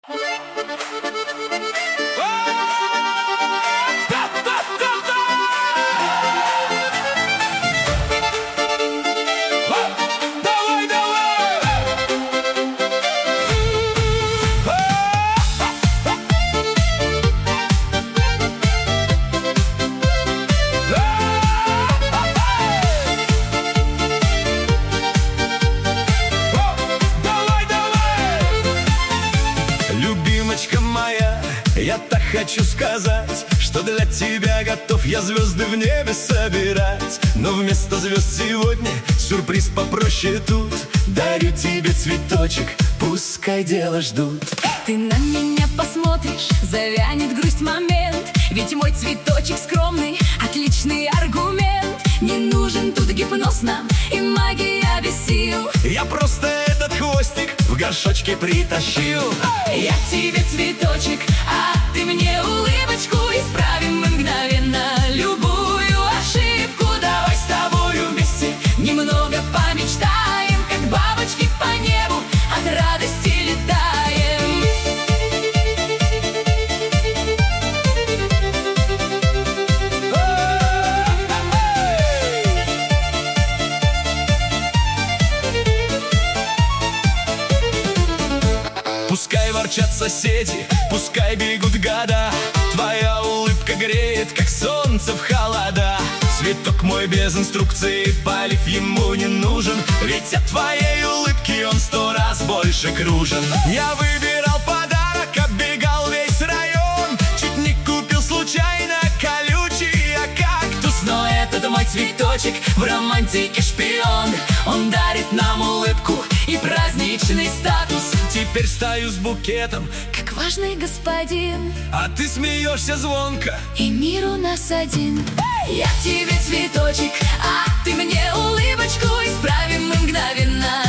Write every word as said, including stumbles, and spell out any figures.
Я так хочу сказать, что для тебя готов я звезды в небе собирать. Но вместо звезд сегодня сюрприз попроще тут. Дарю тебе цветочек, пускай дело ждут. Ты на меня посмотришь, завянет грусть в момент. Ведь мой цветочек скромный, отличный аргумент. Не нужен тут гипноз нам и магия без сил. Я просто этот хвостик в горшочке притащил. Я тебе цветочек, а ты мне улыбочку. Исправим мы мгновенно любую ошибку. Давай с тобою вместе немного помечтаем, как бабочки по небу от радости летаем. Пускай ворчат соседи, пускай бегут года. Твоя улыбка греет, как солнце в холода. Цветок мой без инструкции, полив ему не нужен. Ведь от твоей улыбки он сто раз больше кружен. Я выбирал подарок, оббегал весь район. Чуть не купил случайно колючий кактус. Но этот мой цветочек в романтике шпион. Он дарит нам улыбку и праздничный статус. Теперь стою с букетом, как важный господин, а ты смеешься звонко, и мир у нас один. Я тебе цветочек, а ты мне улыбочку. Исправим мы мгновенно